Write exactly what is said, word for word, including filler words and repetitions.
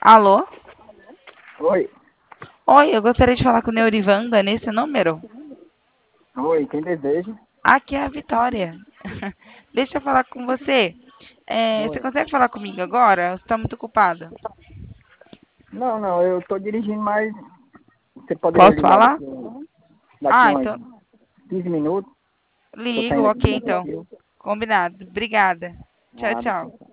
Alô? Oi, Oi, eu gostaria de falar com o Neurivanda nesse número. oi, quem deseja? Aqui é a Vitória. Deixa eu falar com você. É, você Oi. consegue falar comigo agora? Você está muito ocupada. Não, não, eu tô dirigindo, mas você poderia Posso ligar falar? daqui, um- daqui Ah, uns então quinze minutos. Tô ligo, saindo aqui ok do então. Brasil. Combinado. Obrigada. Tchau, Nada, tchau. tchau.